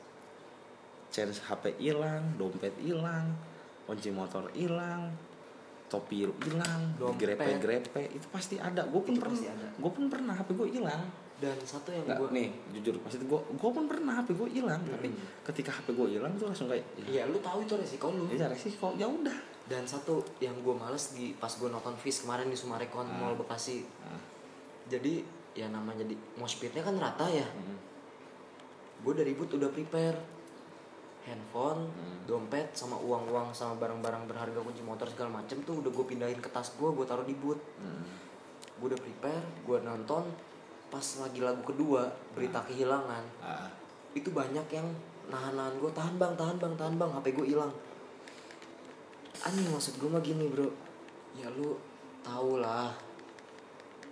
Charge H P hilang, dompet hilang, kunci motor hilang, topi hilang, grepe-grepe itu pasti ada. Gue pun pernah, gue pun pernah H P gue hilang. Dan satu yang gue nih jujur maksud gue, gue pun pernah H P gue hilang. Hmm. Tapi ketika H P gue hilang tuh langsung kayak, iya lu tahu itu resiko lu. Iya resiko, ya udah. Dan satu yang gue males di pas gue nonton Fish kemarin di Sumarekon ah. Mall Bekasi. Ah. Jadi ya namanya di mosh pitnya kan rata ya. Hmm. Gue dari boot udah prepare handphone, hmm. dompet sama uang-uang sama barang-barang berharga, kunci motor segala macem tuh udah gue pindahin ke tas gue, gue taruh di boot. Hmm. Gue udah prepare, gue nonton pas lagi lagu kedua berita ah. kehilangan. Ah. Itu banyak yang nahan-nahan gue, tahan bang, tahan bang, tahan bang, H P gue hilang. Aneh maksud gue mah gini bro, ya lu tau lah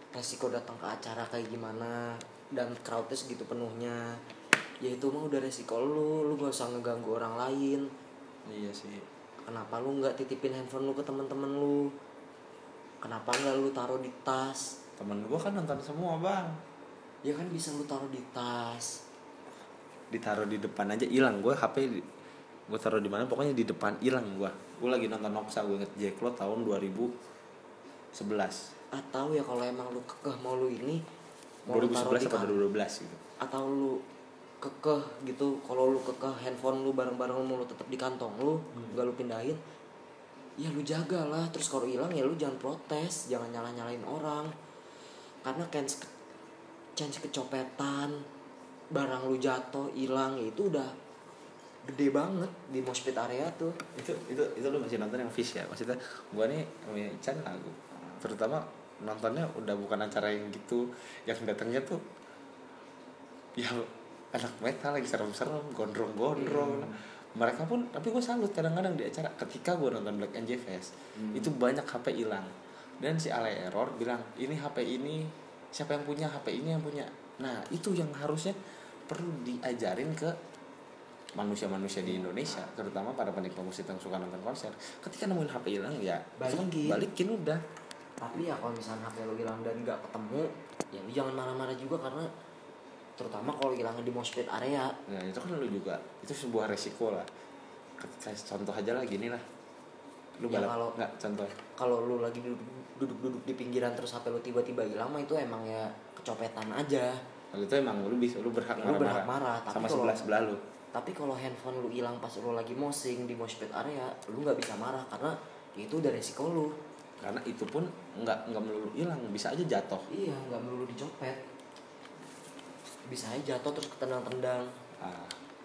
resiko datang ke acara kayak gimana dan crowdnya segitu penuhnya. Ya itu mah udah resiko lu, lu gak usah ngeganggu orang lain. Iya sih. Kenapa lu nggak titipin handphone lu ke teman-teman lu? Kenapa nggak lu taruh di tas? Temen gue kan nonton semua bang. Ya kan bisa lu taruh di tas. Ditaruh di depan aja hilang. Gue H P gue taruh di mana pokoknya di depan hilang gue. Gue lagi nonton Noksa, gue inget Jacklo tahun dua ribu sebelas. Atau ya kalau emang lu kekeh mau lu ini mau dua lu ribu taruh sebelas di atau kan- dua ribu dua belas gitu. atau lu kekeh gitu, kalau lu kekeh handphone lu bareng-bareng mau lu tetap di kantong lu, nggak lu pindahin, ya lu jagalah. Terus kalau hilang ya lu jangan protes, jangan nyalah-nyalain orang, karena chance chance kecopetan, barang lu jatuh hilang, ya itu udah gede banget di mosh pit area tuh. Itu itu itu lu masih nonton yang Fish ya? Maksudnya gue nih sama Chan lagu, terutama nontonnya udah bukan acara yang gitu, yang datangnya tuh ya anak metal lagi serem-serem, gondrong-gondrong. Hmm. Mereka pun, tapi gue salut kadang-kadang di acara ketika gue nonton Black Angel Fest, hmm. itu banyak H P hilang. Dan si Ale Error bilang, ini H P ini siapa yang punya, H P ini yang punya. Nah itu yang harusnya perlu diajarin ke manusia-manusia di Indonesia, terutama para penikmat musik yang suka nonton konser. Ketika nemuin H P hilang ya balikin, balikin udah. Tapi ya kalau misalnya H P lo hilang dan gak ketemu, ya lu jangan marah-marah juga, karena terutama kalau hilangnya di mosh pit area. Nah itu kan lu juga, itu sebuah resiko lah. Kayak contoh aja lah gini lah, lu ya balap kalau nggak contoh kalau lu lagi duduk-duduk di pinggiran terus H P lu tiba-tiba hilang mah itu emang ya kecopetan aja. Kalau itu emang lu bisa, lu berhak ya, lu berhak marah-marah marah, tapi sama kalau, sebelah sebelah lu. Tapi kalau handphone lu hilang pas lu lagi mosing di mosh pit area, lu nggak bisa marah karena ya itu udah resiko lu. Karena itu pun nggak nggak melulu hilang, bisa aja jatuh. Iya, nggak melulu dicopet, bisa aja jatuh terus ketendang-tendang. Ah.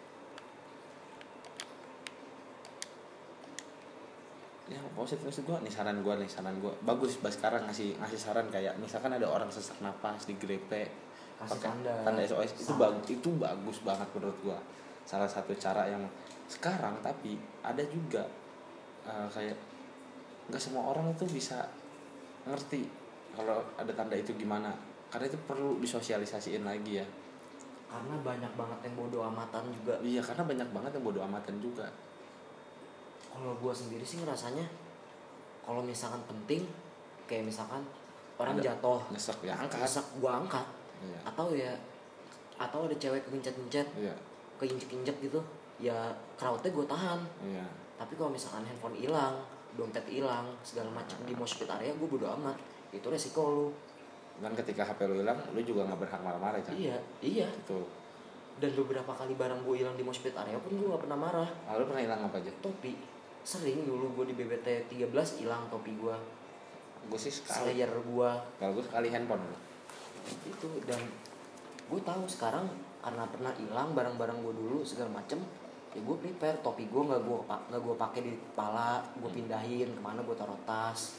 Ya maksud maksud gue nih, saran gue nih saran gue bagus bahas sekarang ngasih ngasih saran kayak misalkan ada orang sesak napas di grepe Kasih pakai tanda, tanda S O S itu bagus, itu bagus banget menurut gue. Salah satu cara yang sekarang, tapi ada juga uh, kayak nggak semua orang itu bisa ngerti kalau ada tanda itu gimana, karena itu perlu disosialisasiin lagi ya. Karena banyak banget yang bodo amatan juga. Iya, karena banyak banget yang bodo amatan juga. Kalau gue sendiri sih ngerasanya kalau misalkan penting, kayak misalkan orang ada jatuh nyesek ya angkat, nyesek gue angkat. Iya. Atau ya atau ada cewek keinjek-injek, Iya. keinjek-injek gitu, ya crowdnya gue tahan. Iya. Tapi kalau misalkan handphone hilang, dompet hilang, segala macam di mosh pit area, gue bodo amat, itu resiko lu. Dan ketika H P lu hilang, lu juga nggak berhak marah-marah kan? Iya, iya. Itu. Dan beberapa kali barang gue hilang di mosh pit area pun gue gak pernah marah. Ah, lu pernah hilang apa aja? Topi, sering dulu gue di B B T tiga belas hilang topi gue. Gue sih sekali. Slayer gue. Kalau gue sekali handphone. Itu, dan gue tahu sekarang karena pernah hilang barang-barang gue dulu segala macem, ya gue prepare topi gue nggak gue nggak gue pakai di kepala, gue pindahin kemana, gue taruh tas.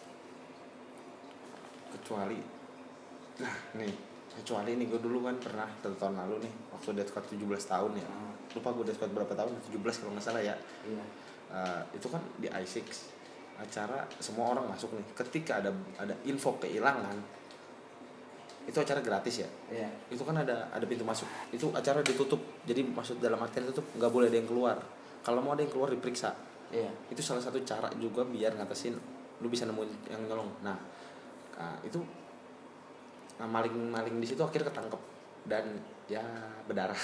Kecuali, nah nih, kecuali nih gue dulu kan pernah satu tahun lalu nih waktu Death Squad tujuh belas tahun ya. Hmm. Lupa gue Death Squad berapa tahun, tujuh belas kalau nggak salah ya. Iya. Uh, itu kan di i enam acara semua orang masuk nih. Ketika ada ada info kehilangan, itu acara gratis ya. Iya. Itu kan ada ada pintu masuk. Itu acara ditutup. Jadi maksud dalam artian tutup, nggak boleh ada yang keluar. Kalau mau ada yang keluar diperiksa. Iya. Itu salah satu cara juga biar ngatasin lu bisa nemuin yang nyolong. Nah, nah itu nah, maling-maling di situ akhirnya ketangkep dan ya berdarah.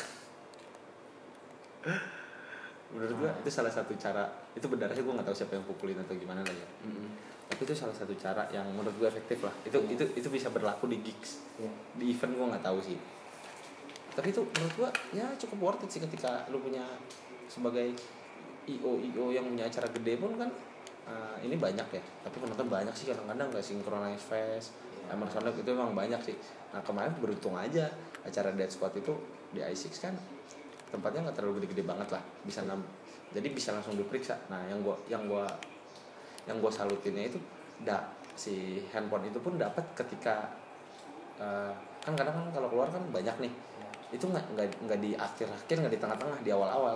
Menurut gua itu salah satu cara. Itu berdarahnya gua nggak tahu siapa yang pukulin atau gimana lah ya. Mm-hmm. Tapi itu salah satu cara yang menurut gue efektif lah. Itu yeah. itu itu bisa berlaku di gigs. Yeah. Di event gue nggak tahu sih. Tapi itu menurut gue ya cukup worth it sih ketika lu punya sebagai I O I O yang punya acara gede pun kan uh, ini banyak ya. Tapi penonton banyak sih kadang-kadang nggak Synchronize Fest, yeah. Emerson Lake itu emang banyak sih. Nah kemarin beruntung aja acara Death Squad itu di i enam kan tempatnya nggak terlalu gede-gede banget lah. Bisa enam, jadi bisa langsung diperiksa. Nah yang gue yang gue yang gue salutinnya itu da, si handphone itu pun dapat ketika uh, kan kadang kan kalau keluar kan banyak nih ya. Itu nggak nggak nggak di akhir-akhir, nggak di tengah-tengah, di awal-awal.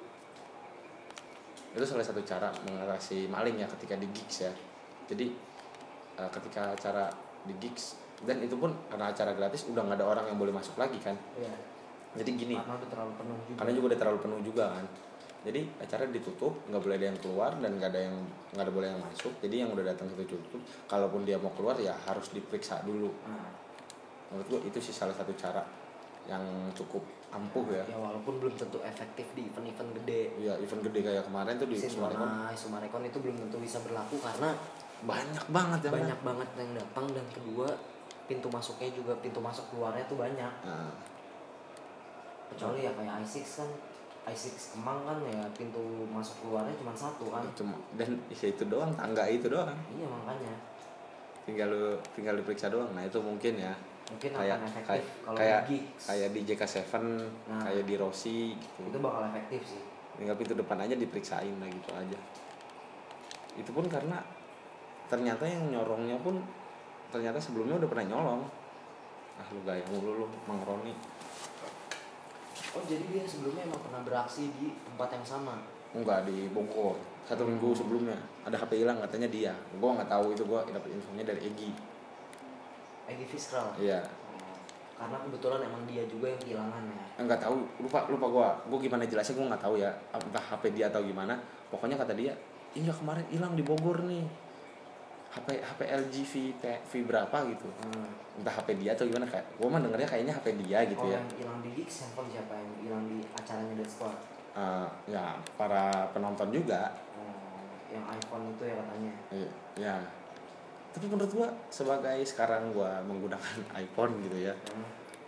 Itu salah satu cara mengatasi maling ya ketika di gigs ya. Jadi uh, ketika acara di gigs Dan itu pun karena acara gratis udah nggak ada orang yang boleh masuk lagi kan. Iya. Jadi gini, Karena udah terlalu penuh juga. karena juga udah terlalu penuh juga kan. Jadi acara ditutup, nggak boleh ada yang keluar dan nggak ada yang nggak ada boleh yang masuk. Jadi yang udah datang itu tutup. Kalaupun dia mau keluar ya harus diperiksa dulu. Nah, Menurut gua itu sih salah satu cara yang cukup ampuh ya. ya walaupun belum tentu efektif di event-event gede. Ya event gede kayak kemarin tuh di Sumarekon Sintonai, Sumarekon itu belum tentu bisa berlaku karena banyak banget ya. banyak banget yang datang, dan kedua pintu masuknya juga, pintu masuk keluarnya tuh banyak. Nah, Kecuali ya kayak i enam kan, i enam Kemang kan ya pintu masuk keluarnya cuma satu kan. cuma dan ya itu doang, tangga itu doang. Iya makanya. Tinggal lu tinggal diperiksa doang. Nah, itu mungkin ya. Mungkin Kayak akan efektif kayak kalau kayak, di gigs. kayak di J K tujuh, Nah. kayak di Rossi gitu. Itu bakal efektif sih. Tinggal pintu depan aja diperiksain lah gitu aja. Itu pun karena ternyata yang nyorongnya pun ternyata sebelumnya udah pernah nyolong. Ah lu gaya mulu lu Mang Roni. Oh jadi dia sebelumnya emang pernah beraksi di tempat yang sama. Enggak, di Bogor. Satu minggu sebelumnya ada H P hilang katanya dia. Gua nggak tahu itu, gua dapet infonya dari Egi. Egi Fiskral. Iya. Oh, karena kebetulan emang dia juga yang kehilangan ya. Enggak tahu, lupa lupa gua. Gua gimana jelasnya gua nggak tahu ya. Entah H P dia atau gimana. Pokoknya kata dia, "Iya kemarin hilang di Bogor nih." H P H P L G V V berapa gitu. Hmm. Entah H P dia atau gimana, kayak gua mah dengernya kayaknya H P dia gitu Oh, ya. yang hilang di gigs handphone siapa, yang hilang di acaranya Dead Squad? Uh, ya para penonton juga. Oh, yang iPhone itu ya katanya. Iya, ya. Tapi menurut gua sebagai sekarang gua menggunakan iPhone gitu ya. Hmm.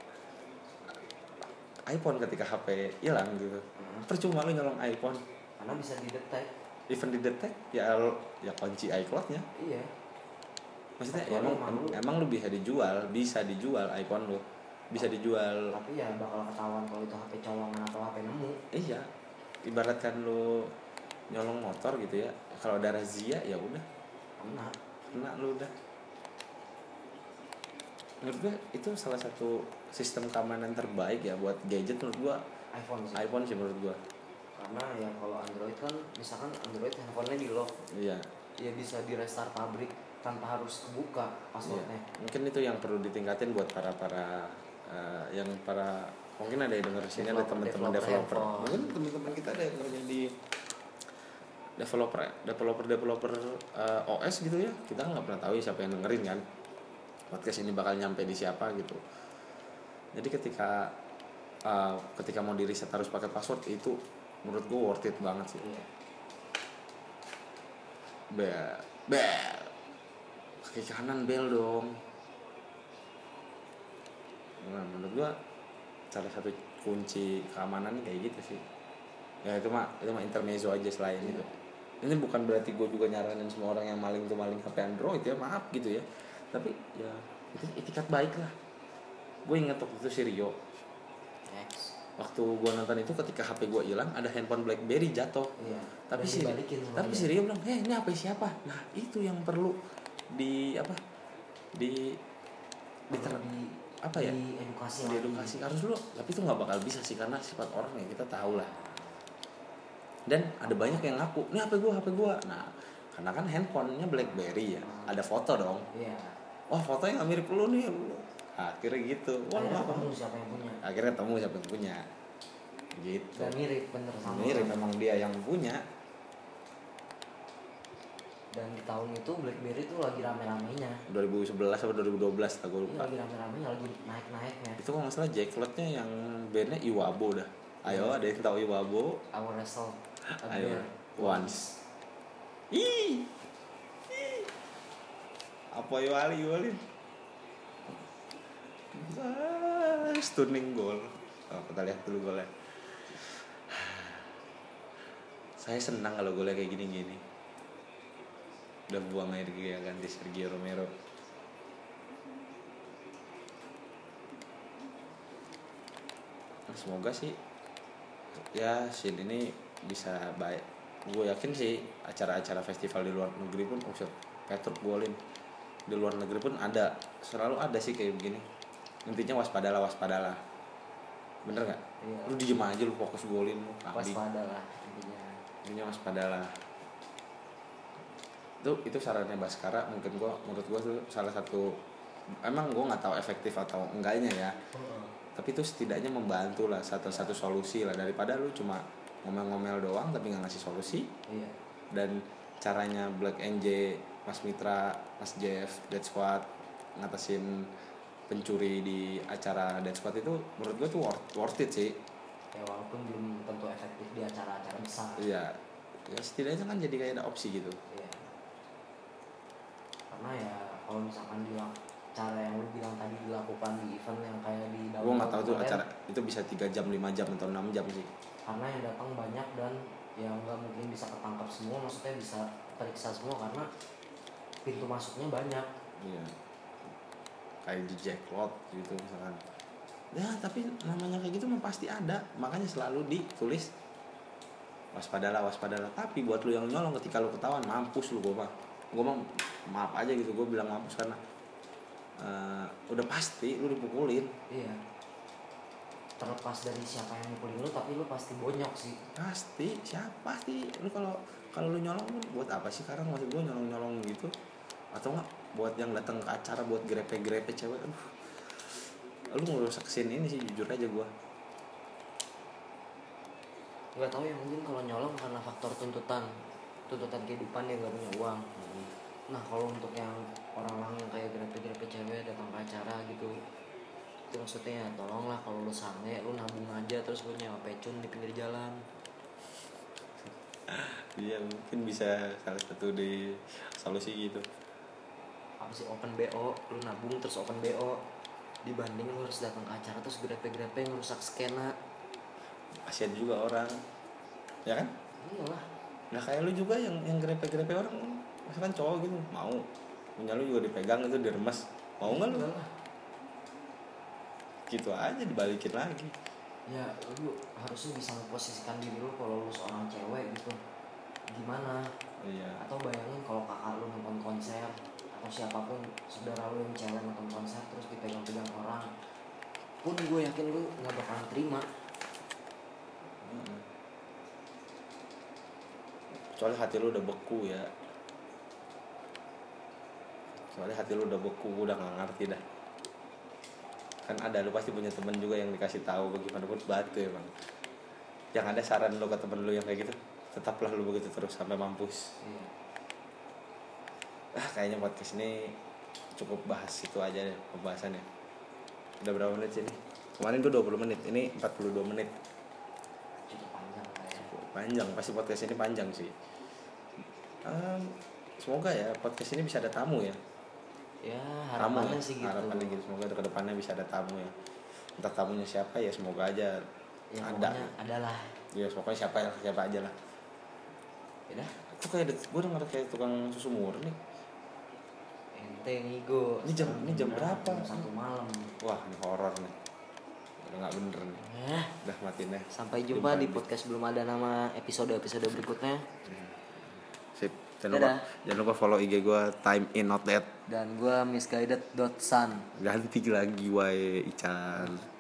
iPhone ketika H P hilang gitu. Hmm. Percuma lu nyolong iPhone. Karena bisa didetek. Even didetek ya lu- ya kunci iCloud-nya. Iya. Maksudnya Tapi ya, emang emang emang, lu- emang lu bisa dijual, bisa dijual iPhone lu. Bisa dijual. Tapi ya bakal ketahuan kalau itu H P colongan atau H P nemu. Iya. Ibaratkan lu nyolong motor gitu ya. Kalau ada razia ya udah, Kena. kena lu udah. Menurut gua itu salah satu sistem keamanan terbaik ya buat gadget menurut gua. iPhone sih. iPhone sih menurut gua. Karena ya kalau Android kan, misalkan Android handphonenya di lock, Iya. ya bisa di restart pabrik tanpa harus kebuka Iya. passwordnya. Mungkin itu yang perlu ditingkatin buat para para uh, yang para mungkin ada yang denger sini ada Developer- teman-teman developer developer. handphone. Mungkin teman-teman kita ada yang kerja di developer developer developer uh, O S gitu ya. Kita nggak pernah tahu ya siapa yang dengerin kan. Podcast ini bakal nyampe di siapa gitu. Jadi ketika uh, ketika mau di reset harus pakai password, itu menurut gue worth it banget sih. Iya. Bel, bel, kaki kanan bel dong. Nah, menurut gua salah satu kunci keamanan kayak gitu sih. Ya itu mah itu mah intermezzo aja selain Iya. itu. Ini bukan berarti gue juga nyaranin semua orang yang maling tuh maling H P Android ya, maaf gitu ya. Tapi ya itu etikat baik lah. Gue inget waktu itu si Rio. Next. Waktu gue nonton itu ketika H P gue hilang, ada handphone BlackBerry jatuh. Iya. Tapi Dan si dibalikin sama tapi dia. si Rio bilang, "Eh, ini H P siapa?" Nah, itu yang perlu di apa? Di di Perlu di apa ya? di edukasi di lagi. edukasi harus dulu, tapi itu nggak bakal bisa sih karena sifat orang ya kita tahu lah. Dan ada banyak yang ngaku, "Ini H P gua, H P gua." Nah, karena kan handphonenya BlackBerry ya, ada foto dong. Iya. Wah, fotonya nggak mirip lu nih. Akhirnya gitu. Wah, Akhirnya wah, ketemu wah. siapa yang punya. Akhirnya ketemu siapa yang punya. Gitu. Dan mirip bener sama. Mirip orang. memang dia yang punya. Dan di tahun itu BlackBerry tuh lagi rame-ramenya. dua ribu sebelas atau dua ribu dua belas lah gue Iya, lupa. lagi rame-ramenya, lagi naik-naiknya. Itu kalau nggak salah Jackletnya yang bandnya Iwabo dah. Ayo, ada yang tahu Iwabo? Our Wrestle Ayo, once. Ih, ih. Apa Iwali Iwali? Ah, stunning goal. Oh, kita lihat dulu golnya. Saya senang kalau golnya kayak gini-gini. Udah buang air dia ganti Sergio Romero. Nah, semoga sih ya scene ini bisa baik. Gue yakin sih acara-acara festival di luar negeri pun, usut Petruk golin di luar negeri pun ada, selalu ada sih kayak begini. Intinya waspadalah, waspadalah. Bener nggak? Iya. Lu diem aja, lu fokus golin lu. Waspada lah intinya. Intinya waspadalah. Itu itu sarannya Baskara, mungkin gua menurut gua tuh salah satu emang gue nggak tahu efektif atau enggaknya ya, tapi itu setidaknya membantu lah, satu satu solusi lah, daripada lu cuma ngomel-ngomel doang tapi nggak ngasih solusi. Iya. Dan caranya Black N J, Mas Mitra, Mas Jeff, Dead Squad ngatasin pencuri di acara Dead Squad itu menurut gue tuh worth, worth it sih. Ya walaupun belum tentu efektif di acara-acara besar. Iya, ya setidaknya kan jadi kayak ada opsi gitu. Iya. Karena ya kalau misalkan dia cara yang lu bilang tadi dilakukan di event yang kayak di Gue nggak tahu tuh acara itu bisa tiga jam, lima jam atau enam jam sih. Karena yang datang banyak dan ya nggak mungkin bisa ketangkap semua, maksudnya bisa periksa semua karena pintu masuknya banyak. Iya. Kayak di jackpot gitu misalkan. Ya tapi namanya kayak gitu mah pasti ada, makanya selalu ditulis waspadalah, waspadalah. Tapi buat lu yang nyolong ketika lu ketahuan, mampus lu. Gue mah gue mah maaf aja gitu, gue bilang mampus karena uh, udah pasti lu dipukulin. Iya. Terlepas dari siapa yang mukulin lu, tapi lu pasti bonyok sih. Pasti, siapa sih? Lu kalau kalau lu nyolong buat apa sih sekarang, maksud gue nyolong-nyolong gitu? Atau enggak buat yang datang ke acara buat grepe-grepe cewek? Aduh. Lu ngerusak scene ini sih, jujur aja gue. Nggak tahu ya, mungkin kalau nyolong karena faktor tuntutan tuntutan kehidupan, dia nggak punya uang. Hmm. Nah kalau untuk yang orang-orang yang kayak grepe-grepe cewek datang ke acara gitu, itu maksudnya ya tolonglah kalau lu sange, lu nabung aja terus lu nyewa pecun di pinggir jalan. Iya mungkin bisa salah satu di solusi gitu. Apa sih open B O, lu nabung terus open B O, dibanding lu harus datang ke acara terus grepe-grepe ngerusak skena. Kasian juga orang, ya kan? Iyalah. Nah kayak lu juga yang yang grepe-grepe orang, misalkan cowok gitu mau punya lu juga dipegang itu diremes, mau nggak lu? Iyalah. Gitu aja dibalikin lagi. Ya lu harusnya bisa memposisikan diri lu kalau lu seorang cewek gitu gimana. Iya. Atau bayangin kalau kakak lu nonton konser atau siapapun saudara lu yang cewek nonton konser terus dipegang-pegang orang, pun gue yakin lu nggak bakalan terima. hmm. Soalnya hati lu udah beku ya, soalnya hati lu udah beku, udah nggak ngerti dah. Kan ada, lu pasti punya temen juga yang dikasih tahu bagaimanapun batu ya bang. Yang ada saran lu ke temen lu yang kayak gitu, tetaplah lu begitu terus sampai mampus. Iya. Ah kayaknya podcast ini cukup bahas itu aja deh pembahasannya. Udah berapa menit sih ini? Kemarin tuh dua puluh menit, ini empat puluh dua menit. Cukup panjang lah ya. Cukup panjang, pasti podcast ini panjang sih. Um, semoga ya podcast ini bisa ada tamu ya. Ya harapannya tamu, sih gitu. Harapannya gitu, semoga ke depannya bisa ada tamu ya. Entah tamunya siapa ya, semoga aja Ya, ada. Adalah. Ya pokoknya siapa siapa aja lah. Ya dah. Aku kayak gue denger kayak tukang susu murni. Ente ngigo. Ini jam ini jam berapa? Satu malam. Wah ini horor nih. Udah nggak bener nih. Eh. Udah matiin deh. Sampai jumpa di podcast belum ada nama episode-episode berikutnya. Sip. Jangan lupa, jangan lupa follow I G gue time in not dead. Dan gue misguided dot sun. Ganti lagi wae Ican.